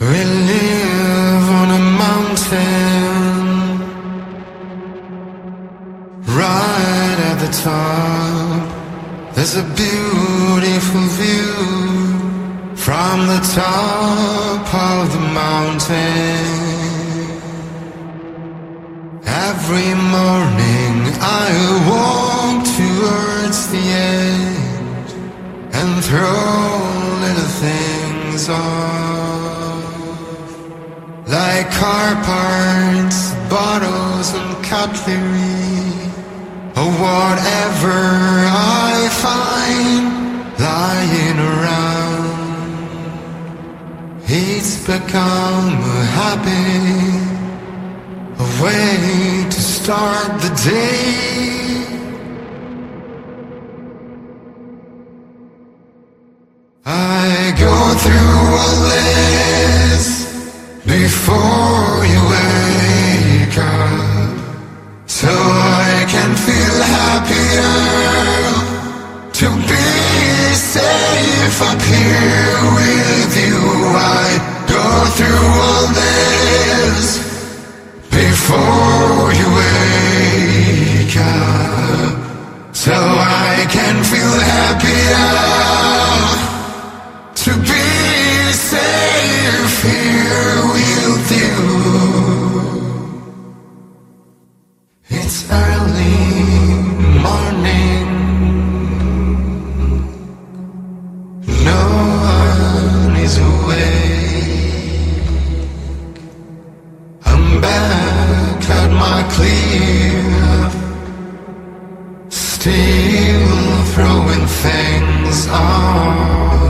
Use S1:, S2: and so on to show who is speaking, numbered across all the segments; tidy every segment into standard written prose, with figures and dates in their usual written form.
S1: We live on a mountain, right at the top. There's a beautiful view from the top of the mountain. Every morning I walk towards the edge and throw little things off, like car parts, bottles and cutlery, or whatever I find lying around. It's become a habit, a way to start the day. I go through all this before you wake up, so I can feel happier to be safe up here with you. I go through all this before you wake up, so I can feel happier to be safe here with you. It's early morning, no one is awake. I'm back at my clear, still throwing things on.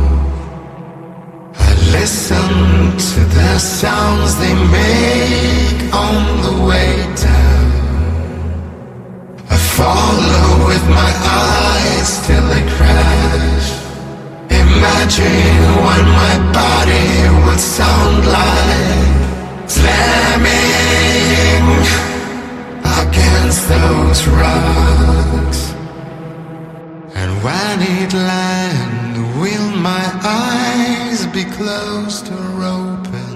S1: I listen to the sounds they make on the way down. I follow with my eyes till they crash. Imagine what my body would sound like, slamming against those rocks. And when it lands, will my eyes be closed or open?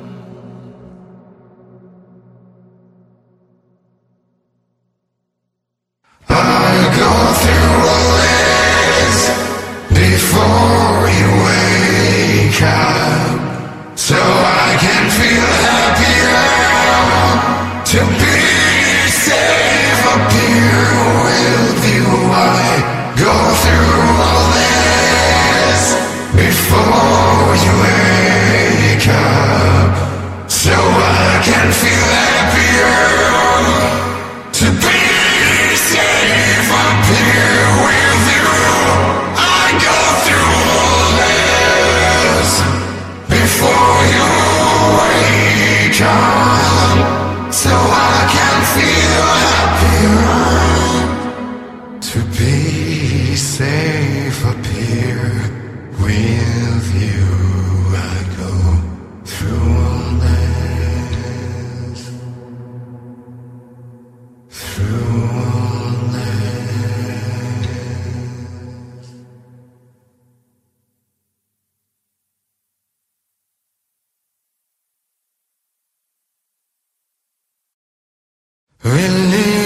S1: I go through all this before you wake up, so I can feel happier to be safe up here with you. I go through all this before you wake up, so I can feel happier to be safe up here with you. I go through all this before you wake up, so I can feel happier to be safe up here with you. I go through all this, through all this. We live